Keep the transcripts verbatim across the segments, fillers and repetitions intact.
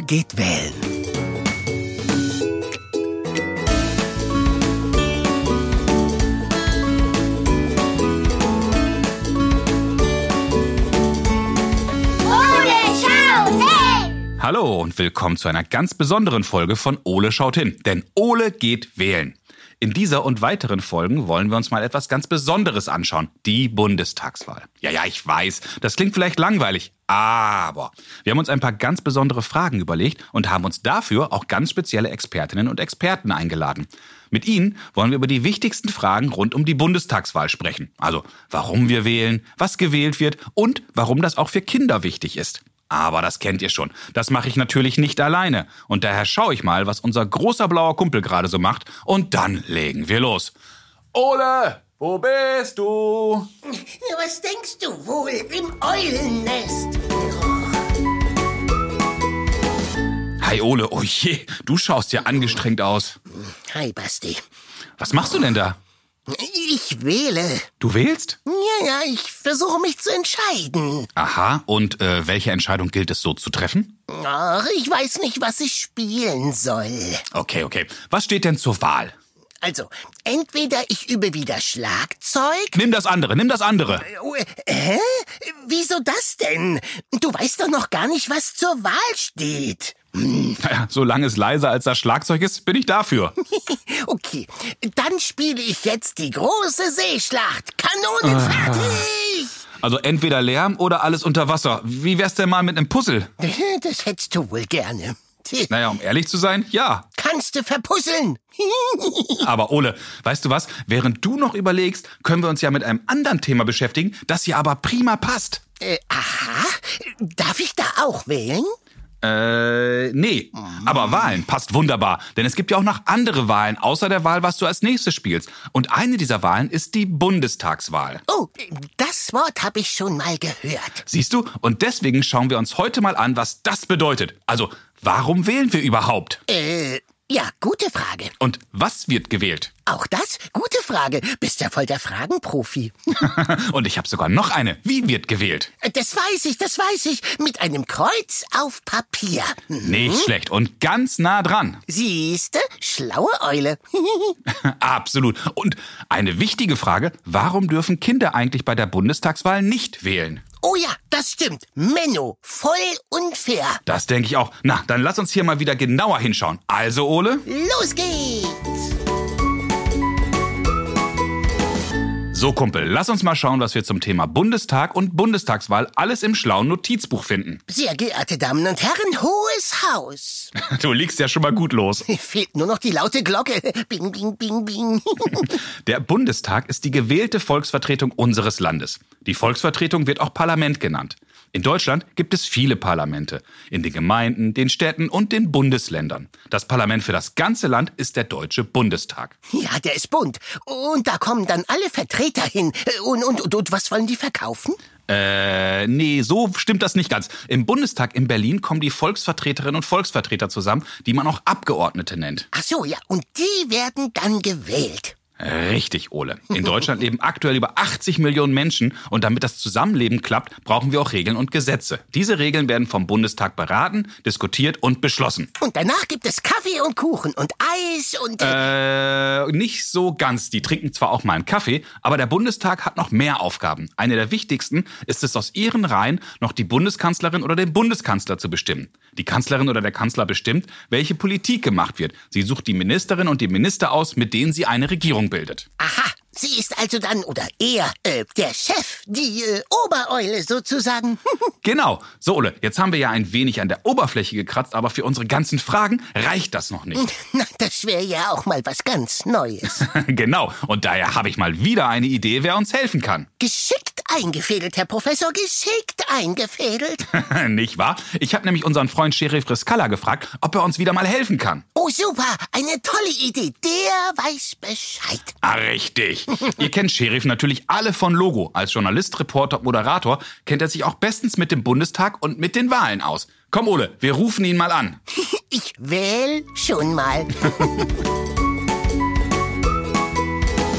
geht wählen. Hallo und willkommen zu einer ganz besonderen Folge von Ole schaut hin. Denn Ole geht wählen. In dieser und weiteren Folgen wollen wir uns mal etwas ganz Besonderes anschauen. Die Bundestagswahl. Ja, ja, ich weiß, das klingt vielleicht langweilig. Aber wir haben uns ein paar ganz besondere Fragen überlegt und haben uns dafür auch ganz spezielle Expertinnen und Experten eingeladen. Mit ihnen wollen wir über die wichtigsten Fragen rund um die Bundestagswahl sprechen. Also, warum wir wählen, was gewählt wird und warum das auch für Kinder wichtig ist. Aber das kennt ihr schon. Das mache ich natürlich nicht alleine. Und daher schaue ich mal, was unser großer blauer Kumpel gerade so macht. Und dann legen wir los. Ole, wo bist du? Was denkst du wohl? Im Eulennest. Hi Ole, oh je, du schaust ja angestrengt aus. Hi Basti. Was machst du denn da? Ich wähle. Du wählst? Ja, ja, ich versuche mich zu entscheiden. Aha, und äh, welche Entscheidung gilt es so zu treffen? Ach, ich weiß nicht, was ich spielen soll. Okay, okay. Was steht denn zur Wahl? Also, entweder ich übe wieder Schlagzeug... Nimm das andere, nimm das andere. Äh, hä? Wieso das denn? Du weißt doch noch gar nicht, was zur Wahl steht. Hm. Naja, solange es leiser als das Schlagzeug ist, bin ich dafür. Okay, dann spiele ich jetzt die große Seeschlacht. Kanonen ah. fertig! Also entweder Lärm oder alles unter Wasser. Wie wär's denn mal mit einem Puzzle? Das hättest du wohl gerne. Naja, um ehrlich zu sein, ja. Kannst du verpuzzeln. Aber Ole, weißt du was? Während du noch überlegst, können wir uns ja mit einem anderen Thema beschäftigen, das hier aber prima passt. Äh, aha. Darf ich da auch wählen? Äh, nee. Aber Wahlen passt wunderbar. Denn es gibt ja auch noch andere Wahlen, außer der Wahl, was du als nächstes spielst. Und eine dieser Wahlen ist die Bundestagswahl. Oh, das Wort habe ich schon mal gehört. Siehst du? Und deswegen schauen wir uns heute mal an, was das bedeutet. Also, warum wählen wir überhaupt? Äh, ja, gute Frage. Und was wird gewählt? Auch das? Gute Frage. Bist ja voll der Fragenprofi. Und ich habe sogar noch eine. Wie wird gewählt? Das weiß ich, das weiß ich. Mit einem Kreuz auf Papier. Nicht schlecht und ganz nah dran. Siehste? Schlaue Eule. Absolut. Und eine wichtige Frage, warum dürfen Kinder eigentlich bei der Bundestagswahl nicht wählen? Oh ja, das stimmt. Menno, voll unfair. Das denke ich auch. Na, dann lass uns hier mal wieder genauer hinschauen. Also, Ole? Los geht's! So, Kumpel, lass uns mal schauen, was wir zum Thema Bundestag und Bundestagswahl alles im schlauen Notizbuch finden. Sehr geehrte Damen und Herren, hohes Haus. Du liegst ja schon mal gut los. Fehlt nur noch die laute Glocke. Bing, bing, bing, bing. Der Bundestag ist die gewählte Volksvertretung unseres Landes. Die Volksvertretung wird auch Parlament genannt. In Deutschland gibt es viele Parlamente. In den Gemeinden, den Städten und den Bundesländern. Das Parlament für das ganze Land ist der Deutsche Bundestag. Ja, der ist bunt. Und da kommen dann alle Vertreter hin. Und, und, und, und was wollen die verkaufen? Äh, nee, so stimmt das nicht ganz. Im Bundestag in Berlin kommen die Volksvertreterinnen und Volksvertreter zusammen, die man auch Abgeordnete nennt. Ach so, ja. Und die werden dann gewählt. Richtig, Ole. In Deutschland leben aktuell über achtzig Millionen Menschen und damit das Zusammenleben klappt, brauchen wir auch Regeln und Gesetze. Diese Regeln werden vom Bundestag beraten, diskutiert und beschlossen. Und danach gibt es Kaffee und Kuchen und Eis und... Äh, nicht so ganz. Die trinken zwar auch mal einen Kaffee, aber der Bundestag hat noch mehr Aufgaben. Eine der wichtigsten ist es, aus ihren Reihen noch die Bundeskanzlerin oder den Bundeskanzler zu bestimmen. Die Kanzlerin oder der Kanzler bestimmt, welche Politik gemacht wird. Sie sucht die Ministerin und die Minister aus, mit denen sie eine Regierung bildet. Aha, sie ist also dann, oder eher, äh, der Chef, die äh, Obereule sozusagen. Genau. So, Ole, jetzt haben wir ja ein wenig an der Oberfläche gekratzt, aber für unsere ganzen Fragen reicht das noch nicht. Na, das wäre ja auch mal was ganz Neues. Genau. Und daher habe ich mal wieder eine Idee, wer uns helfen kann. Geschickt eingefädelt, Herr Professor, geschickt eingefädelt. Nicht wahr? Ich habe nämlich unseren Freund Sheriff Riskalla gefragt, ob er uns wieder mal helfen kann. Oh, super. Eine tolle Idee. Der weiß Bescheid. Ah, richtig. Ihr kennt Sheriff natürlich alle von Logo. Als Journalist, Reporter, Moderator kennt er sich auch bestens mit dem Bundestag und mit den Wahlen aus. Komm, Ole, wir rufen ihn mal an. Ich wähl schon mal.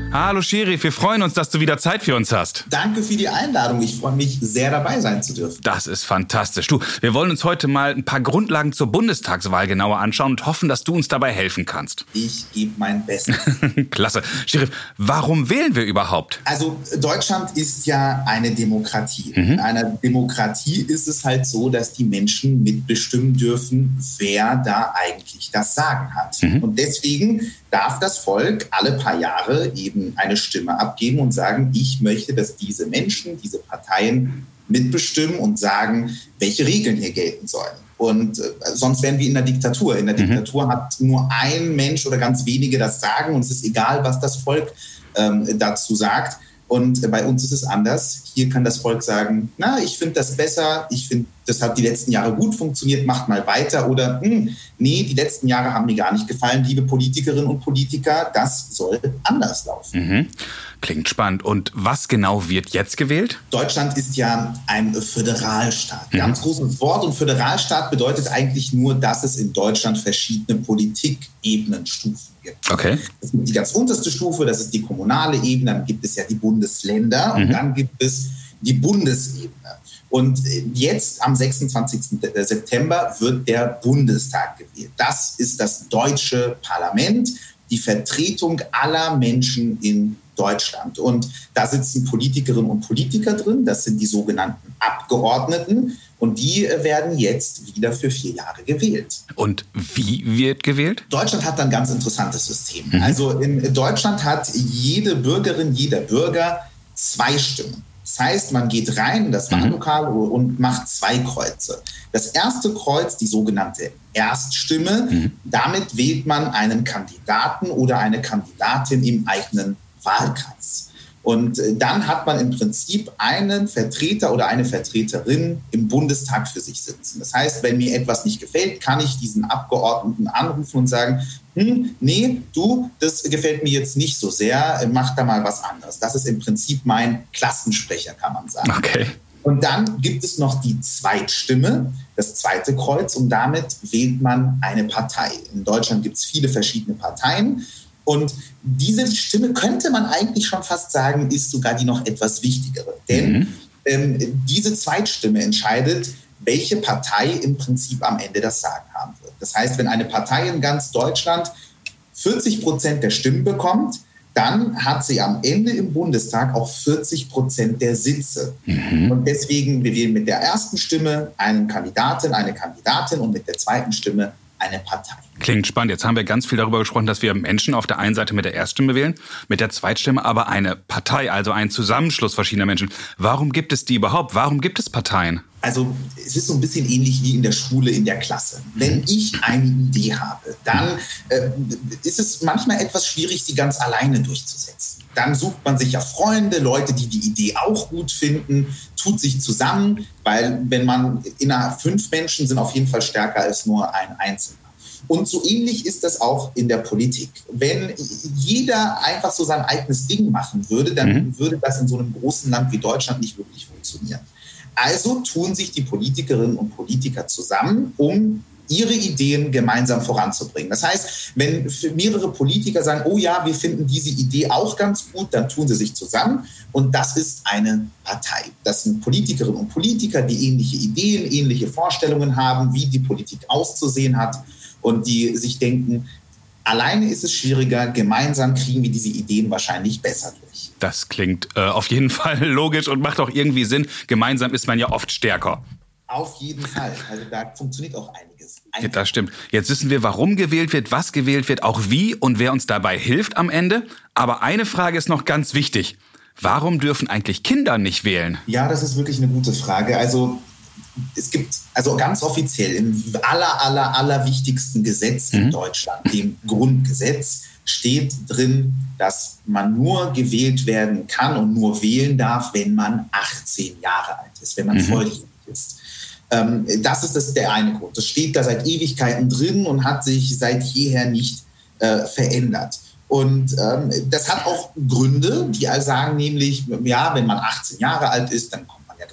Hallo Sherif, wir freuen uns, dass du wieder Zeit für uns hast. Danke für die Einladung. Ich freue mich sehr, dabei sein zu dürfen. Das ist fantastisch. Du, wir wollen uns heute mal ein paar Grundlagen zur Bundestagswahl genauer anschauen und hoffen, dass du uns dabei helfen kannst. Ich gebe mein Bestes. Klasse. Sherif, warum wählen wir überhaupt? Also Deutschland ist ja eine Demokratie. Mhm. In einer Demokratie ist es halt so, dass die Menschen mitbestimmen dürfen, wer da eigentlich das Sagen hat. Mhm. Und deswegen darf das Volk alle paar Jahre eben eine Stimme abgeben und sagen, ich möchte, dass diese Menschen, diese Parteien mitbestimmen und sagen, welche Regeln hier gelten sollen. Und äh, sonst wären wir in der Diktatur. In der mhm. Diktatur hat nur ein Mensch oder ganz wenige das Sagen und es ist egal, was das Volk ähm, dazu sagt. Und äh, bei uns ist es anders. Hier kann das Volk sagen, na, ich finde das besser, ich finde, das hat die letzten Jahre gut funktioniert, macht mal weiter. Oder, hm, nee, die letzten Jahre haben mir gar nicht gefallen, liebe Politikerinnen und Politiker, das soll anders laufen. Mhm. Klingt spannend. Und was genau wird jetzt gewählt? Deutschland ist ja ein Föderalstaat. Mhm. Ganz großes Wort. Und Föderalstaat bedeutet eigentlich nur, dass es in Deutschland verschiedene Politikebenenstufen gibt. Okay. Es gibt die ganz unterste Stufe, das ist die kommunale Ebene. Dann gibt es ja die Bundesländer und mhm. dann gibt es die Bundesebene. Und jetzt am sechsundzwanzigsten September wird der Bundestag gewählt. Das ist das deutsche Parlament, die Vertretung aller Menschen in Deutschland. Und da sitzen Politikerinnen und Politiker drin, das sind die sogenannten Abgeordneten. Und die werden jetzt wieder für vier Jahre gewählt. Und wie wird gewählt? Deutschland hat ein ganz interessantes System. Mhm. Also in Deutschland hat jede Bürgerin, jeder Bürger zwei Stimmen. Das heißt, man geht rein in das Wahllokal mhm. und macht zwei Kreuze. Das erste Kreuz, die sogenannte Erststimme, mhm. damit wählt man einen Kandidaten oder eine Kandidatin im eigenen Wahlkreis. Und dann hat man im Prinzip einen Vertreter oder eine Vertreterin im Bundestag für sich sitzen. Das heißt, wenn mir etwas nicht gefällt, kann ich diesen Abgeordneten anrufen und sagen, hm, nee, du, das gefällt mir jetzt nicht so sehr, mach da mal was anderes. Das ist im Prinzip mein Klassensprecher, kann man sagen. Okay. Und dann gibt es noch die Zweitstimme, das zweite Kreuz, und damit wählt man eine Partei. In Deutschland gibt es viele verschiedene Parteien. Und diese Stimme, könnte man eigentlich schon fast sagen, ist sogar die noch etwas wichtigere. Denn mhm. ähm, diese Zweitstimme entscheidet, welche Partei im Prinzip am Ende das Sagen haben wird. Das heißt, wenn eine Partei in ganz Deutschland vierzig Prozent der Stimmen bekommt, dann hat sie am Ende im Bundestag auch vierzig Prozent der Sitze. Mhm. Und deswegen, wir wählen mit der ersten Stimme einen Kandidaten, eine Kandidatin und mit der zweiten Stimme eine Partei. Klingt spannend. Jetzt haben wir ganz viel darüber gesprochen, dass wir Menschen auf der einen Seite mit der Erststimme wählen, mit der Zweitstimme aber eine Partei, also einen Zusammenschluss verschiedener Menschen. Warum gibt es die überhaupt? Warum gibt es Parteien? Also es ist so ein bisschen ähnlich wie in der Schule, in der Klasse. Wenn ich eine Idee habe, dann äh, ist es manchmal etwas schwierig, sie ganz alleine durchzusetzen. Dann sucht man sich ja Freunde, Leute, die die Idee auch gut finden, tut sich zusammen, weil wenn man innerhalb fünf Menschen sind auf jeden Fall stärker als nur ein Einzelner. Und so ähnlich ist das auch in der Politik. Wenn jeder einfach so sein eigenes Ding machen würde, dann mhm. würde das in so einem großen Land wie Deutschland nicht wirklich funktionieren. Also tun sich die Politikerinnen und Politiker zusammen, um ihre Ideen gemeinsam voranzubringen. Das heißt, wenn mehrere Politiker sagen, oh ja, wir finden diese Idee auch ganz gut, dann tun sie sich zusammen und das ist eine Partei. Das sind Politikerinnen und Politiker, die ähnliche Ideen, ähnliche Vorstellungen haben, wie die Politik auszusehen hat und die sich denken, alleine ist es schwieriger, gemeinsam kriegen wir diese Ideen wahrscheinlich besser durch. Das klingt äh, auf jeden Fall logisch und macht auch irgendwie Sinn. Gemeinsam ist man ja oft stärker. Auf jeden Fall. Also da funktioniert auch einiges. Ja, das stimmt. Jetzt wissen wir, warum gewählt wird, was gewählt wird, auch wie und wer uns dabei hilft am Ende. Aber eine Frage ist noch ganz wichtig. Warum dürfen eigentlich Kinder nicht wählen? Ja, das ist wirklich eine gute Frage. Also es gibt also ganz offiziell im aller, aller, aller wichtigsten Gesetz in mhm. Deutschland, dem Grundgesetz, steht drin, dass man nur gewählt werden kann und nur wählen darf, wenn man achtzehn Jahre alt ist, wenn man mhm. volljährig ist. Ähm, das ist das, der eine Grund. Das steht da seit Ewigkeiten drin und hat sich seit jeher nicht äh, verändert. Und ähm, das hat auch Gründe, die sagen nämlich, ja, wenn man achtzehn Jahre alt ist, dann kommt man ja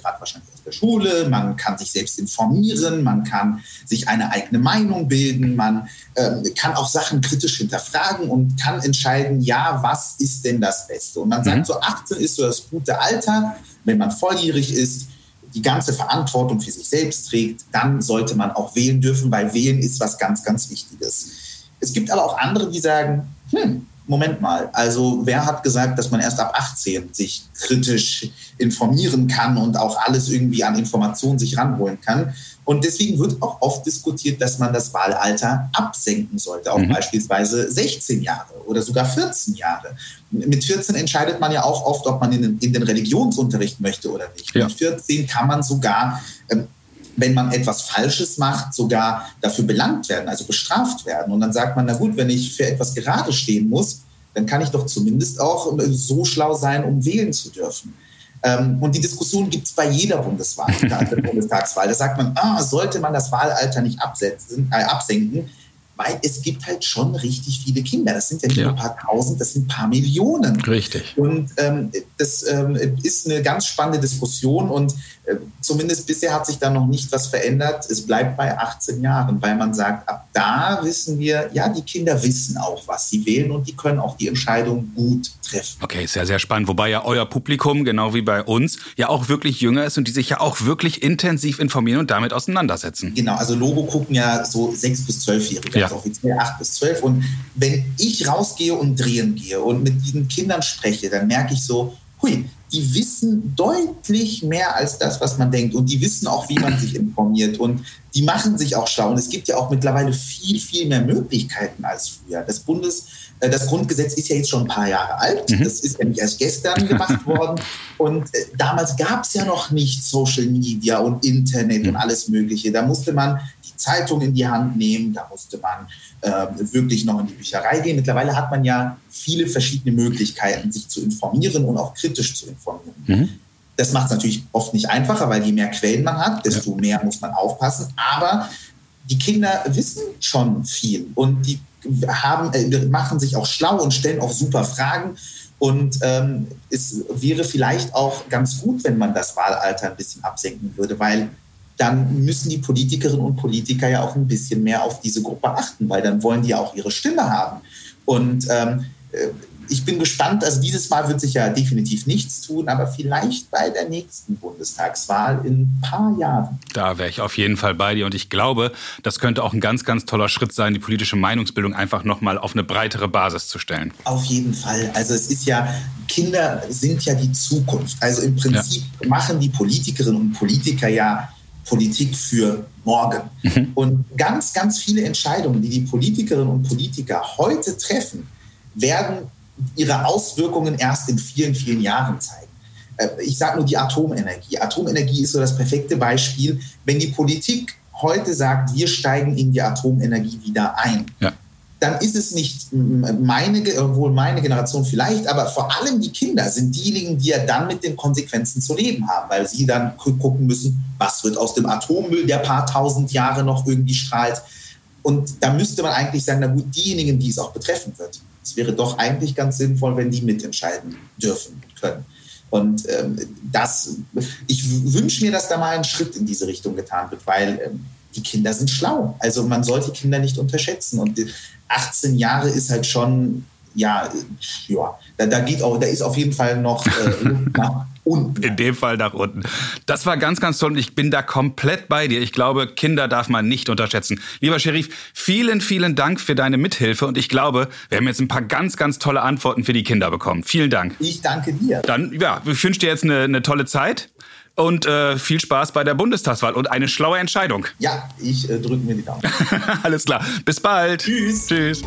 gerade wahrscheinlich aus der Schule, man kann sich selbst informieren, man kann sich eine eigene Meinung bilden, man äh, kann auch Sachen kritisch hinterfragen und kann entscheiden, ja, was ist denn das Beste? Und man sagt, Mhm. so achtzehn ist so das gute Alter, wenn man volljährig ist, die ganze Verantwortung für sich selbst trägt, dann sollte man auch wählen dürfen, weil wählen ist was ganz, ganz Wichtiges. Es gibt aber auch andere, die sagen, hm, Moment mal, also wer hat gesagt, dass man erst ab achtzehn sich kritisch informieren kann und auch alles irgendwie an Informationen sich ranholen kann? Und deswegen wird auch oft diskutiert, dass man das Wahlalter absenken sollte, auf mhm. beispielsweise sechzehn Jahre oder sogar vierzehn Jahre. Mit vierzehn entscheidet man ja auch oft, ob man in den, in den Religionsunterricht möchte oder nicht. Ja. Mit vierzehn kann man sogar, ähm, wenn man etwas Falsches macht, sogar dafür belangt werden, also bestraft werden. Und dann sagt man, na gut, wenn ich für etwas gerade stehen muss, dann kann ich doch zumindest auch so schlau sein, um wählen zu dürfen. Ähm, und die Diskussion gibt es bei jeder Bundeswahl, der Bundestagswahl. Da sagt man, ah, sollte man das Wahlalter nicht absetzen, äh, absenken, weil es gibt halt schon richtig viele Kinder. Das sind ja nicht ja. nur ein paar Tausend, das sind ein paar Millionen. Richtig. Und ähm, das ähm, ist eine ganz spannende Diskussion und äh, zumindest bisher hat sich da noch nicht was verändert. Es bleibt bei achtzehn Jahren, weil man sagt, ab da wissen wir, ja, die Kinder wissen auch, was sie wählen und die können auch die Entscheidung gut treffen. Okay, sehr, sehr spannend. Wobei ja euer Publikum, genau wie bei uns, ja auch wirklich jünger ist und die sich ja auch wirklich intensiv informieren und damit auseinandersetzen. Genau, also Logo gucken ja so sechs- bis zwölfjährige. Ja. Also offiziell acht bis zwölf. Und wenn ich rausgehe und drehen gehe und mit diesen Kindern spreche, dann merke ich so, hui, die wissen deutlich mehr als das, was man denkt. Und die wissen auch, wie man sich informiert. Und die machen sich auch schlau. Und es gibt ja auch mittlerweile viel, viel mehr Möglichkeiten als früher. Das Bundes, äh, das Grundgesetz ist ja jetzt schon ein paar Jahre alt. Mhm. Das ist ja nicht erst gestern gemacht worden. Und äh, damals gab es ja noch nicht Social Media und Internet mhm. und alles Mögliche. Da musste man Zeitung in die Hand nehmen, da musste man äh, wirklich noch in die Bücherei gehen. Mittlerweile hat man ja viele verschiedene Möglichkeiten, sich zu informieren und auch kritisch zu informieren. Mhm. Das macht es natürlich oft nicht einfacher, weil je mehr Quellen man hat, desto ja. mehr muss man aufpassen. Aber die Kinder wissen schon viel und die haben, äh, machen sich auch schlau und stellen auch super Fragen. Und ähm, es wäre vielleicht auch ganz gut, wenn man das Wahlalter ein bisschen absenken würde, weil dann müssen die Politikerinnen und Politiker ja auch ein bisschen mehr auf diese Gruppe achten, weil dann wollen die ja auch ihre Stimme haben. Und ähm, ich bin gespannt, also dieses Mal wird sich ja definitiv nichts tun, aber vielleicht bei der nächsten Bundestagswahl in ein paar Jahren. Da wäre ich auf jeden Fall bei dir und ich glaube, das könnte auch ein ganz, ganz toller Schritt sein, die politische Meinungsbildung einfach nochmal auf eine breitere Basis zu stellen. Auf jeden Fall. Also es ist ja, Kinder sind ja die Zukunft. Also im Prinzip ja. machen die Politikerinnen und Politiker ja Politik für morgen. Mhm. Und ganz, ganz viele Entscheidungen, die die Politikerinnen und Politiker heute treffen, werden ihre Auswirkungen erst in vielen, vielen Jahren zeigen. Ich sage nur die Atomenergie. Atomenergie ist so das perfekte Beispiel. Wenn die Politik heute sagt, wir steigen in die Atomenergie wieder ein, ja. dann ist es nicht meine, wohl meine Generation vielleicht, aber vor allem die Kinder sind diejenigen, die ja dann mit den Konsequenzen zu leben haben, weil sie dann gucken müssen, was wird aus dem Atommüll, der paar tausend Jahre noch irgendwie strahlt. Und da müsste man eigentlich sagen, na gut, diejenigen, die es auch betreffen wird. Es wäre doch eigentlich ganz sinnvoll, wenn die mitentscheiden dürfen und können. Und ähm, das, ich wünsche mir, dass da mal ein Schritt in diese Richtung getan wird, weil ähm, die Kinder sind schlau. Also man sollte Kinder nicht unterschätzen. Und achtzehn Jahre ist halt schon, ja, ja da, da, geht auch, da ist auf jeden Fall noch äh, nach unten. In dem Fall nach unten. Das war ganz, ganz toll und ich bin da komplett bei dir. Ich glaube, Kinder darf man nicht unterschätzen. Lieber Sherif, vielen, vielen Dank für deine Mithilfe und ich glaube, wir haben jetzt ein paar ganz, ganz tolle Antworten für die Kinder bekommen. Vielen Dank. Ich danke dir. Dann, ja, ich wünsche dir jetzt eine, eine tolle Zeit. Und äh, viel Spaß bei der Bundestagswahl und eine schlaue Entscheidung. Ja, ich äh, drücke mir die Daumen. Alles klar. Bis bald. Tschüss. Tschüss.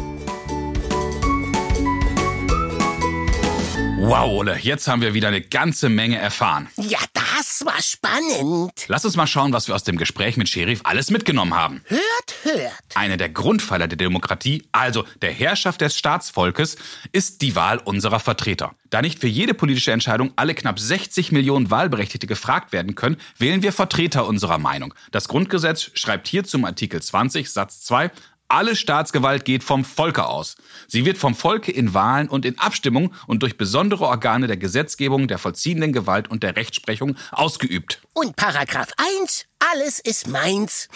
Wow, Ole, jetzt haben wir wieder eine ganze Menge erfahren. Ja, das war spannend. Lass uns mal schauen, was wir aus dem Gespräch mit Sherif alles mitgenommen haben. Hört, hört. Einer der Grundpfeiler der Demokratie, also der Herrschaft des Staatsvolkes, ist die Wahl unserer Vertreter. Da nicht für jede politische Entscheidung alle knapp sechzig Millionen Wahlberechtigte gefragt werden können, wählen wir Vertreter unserer Meinung. Das Grundgesetz schreibt hier zum Artikel zwanzig Satz zwei, Alle Staatsgewalt geht vom Volke aus. Sie wird vom Volke in Wahlen und in Abstimmung und durch besondere Organe der Gesetzgebung, der vollziehenden Gewalt und der Rechtsprechung ausgeübt. Und Paragraph eins, alles ist meins.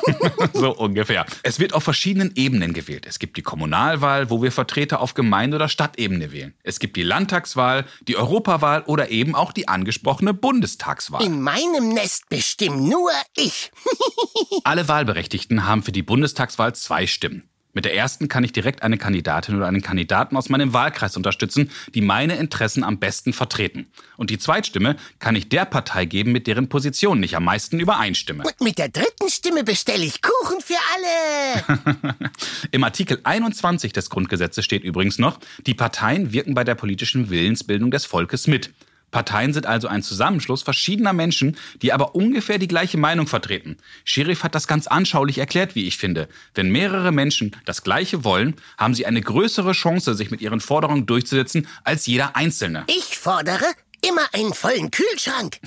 So ungefähr. Es wird auf verschiedenen Ebenen gewählt. Es gibt die Kommunalwahl, wo wir Vertreter auf Gemeinde- oder Stadtebene wählen. Es gibt die Landtagswahl, die Europawahl oder eben auch die angesprochene Bundestagswahl. In meinem Nest bestimme nur ich. Alle Wahlberechtigten haben für die Bundestagswahl zwei Stimmen. Mit der ersten kann ich direkt eine Kandidatin oder einen Kandidaten aus meinem Wahlkreis unterstützen, die meine Interessen am besten vertreten. Und die Zweitstimme kann ich der Partei geben, mit deren Positionen ich am meisten übereinstimme. Und mit der dritten Stimme bestelle ich Kuchen für alle. Im Artikel einundzwanzig des Grundgesetzes steht übrigens noch, die Parteien wirken bei der politischen Willensbildung des Volkes mit. Parteien sind also ein Zusammenschluss verschiedener Menschen, die aber ungefähr die gleiche Meinung vertreten. Scherif hat das ganz anschaulich erklärt, wie ich finde. Wenn mehrere Menschen das Gleiche wollen, haben sie eine größere Chance, sich mit ihren Forderungen durchzusetzen, als jeder Einzelne. Ich fordere immer einen vollen Kühlschrank.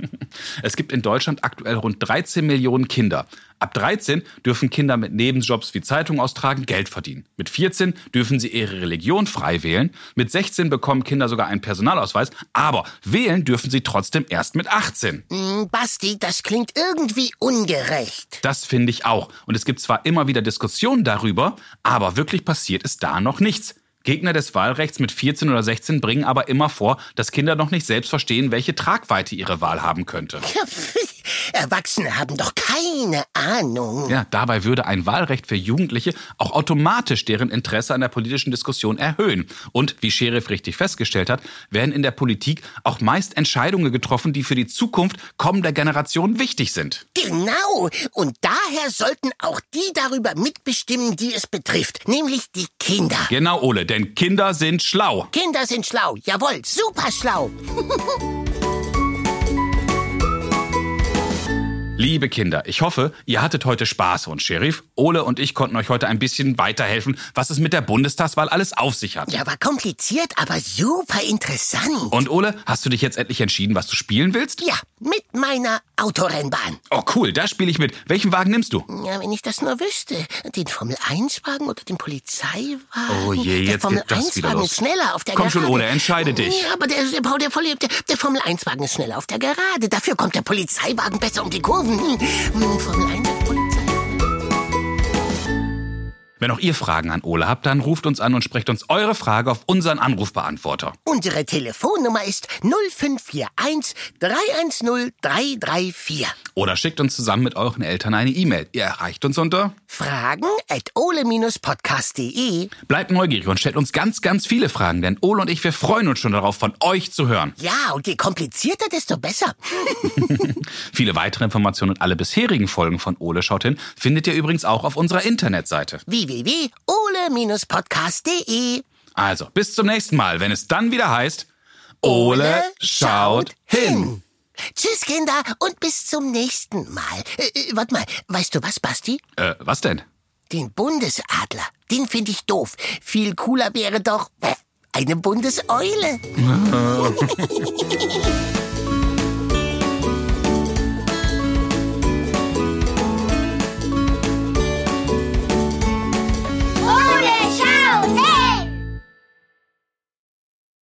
Es gibt in Deutschland aktuell rund dreizehn Millionen Kinder. Ab dreizehn dürfen Kinder mit Nebenjobs wie Zeitung austragen Geld verdienen. Mit vierzehn dürfen sie ihre Religion frei wählen. Mit sechzehn bekommen Kinder sogar einen Personalausweis. Aber wählen dürfen sie trotzdem erst mit achtzehn. Mm, Basti, das klingt irgendwie ungerecht. Das finde ich auch. Und es gibt zwar immer wieder Diskussionen darüber, aber wirklich passiert ist da noch nichts. Gegner des Wahlrechts mit vierzehn oder sechzehn bringen aber immer vor, dass Kinder noch nicht selbst verstehen, welche Tragweite ihre Wahl haben könnte. Erwachsene haben doch keine Ahnung. Ja, dabei würde ein Wahlrecht für Jugendliche auch automatisch deren Interesse an der politischen Diskussion erhöhen. Und, wie Scherif richtig festgestellt hat, werden in der Politik auch meist Entscheidungen getroffen, die für die Zukunft kommender Generationen wichtig sind. Genau. Und daher sollten auch die darüber mitbestimmen, die es betrifft. Nämlich die Kinder. Genau, Ole, denn Kinder sind schlau. Kinder sind schlau. Jawohl, super schlau. Liebe Kinder, ich hoffe, ihr hattet heute Spaß und Scherif, Ole und ich konnten euch heute ein bisschen weiterhelfen, was es mit der Bundestagswahl alles auf sich hat. Ja, war kompliziert, aber super interessant. Und Ole, hast du dich jetzt endlich entschieden, was du spielen willst? Ja, mit meiner Autorennbahn. Oh cool, da spiele ich mit. Welchen Wagen nimmst du? Ja, wenn ich das nur wüsste. Den Formel eins Wagen oder den Polizeiwagen? Oh je, der jetzt Formel geht das eins wieder Wagen los. ist schneller auf der Komm Gerade. schon, Ole, entscheide dich. Ja, aber der, der, Paul, der, der, der Formel eins Wagen ist schneller auf der Gerade. Dafür kommt der Polizeiwagen besser um die Kurven. Hm, Formel eins Polizei. Wenn auch ihr Fragen an Ole habt, dann ruft uns an und sprecht uns eure Frage auf unseren Anrufbeantworter. Unsere Telefonnummer ist null fünf vier eins drei eins null drei drei vier. Oder schickt uns zusammen mit euren Eltern eine E-Mail. Ihr erreicht uns unter Fragen at ole podcast punkt de. Bleibt neugierig und stellt uns ganz, ganz viele Fragen, denn Ole und ich, wir freuen uns schon darauf, von euch zu hören. Ja, und je komplizierter, desto besser. Viele weitere Informationen und alle bisherigen Folgen von Ole schaut hin findet ihr übrigens auch auf unserer Internetseite. w w w punkt ole podcast punkt de. Also, bis zum nächsten Mal, wenn es dann wieder heißt Ole schaut hin. Tschüss, Kinder, und bis zum nächsten Mal. Äh, äh, warte mal, weißt du was, Basti? Äh, was denn? Den Bundesadler, den finde ich doof. Viel cooler wäre doch äh, eine Bundeseule.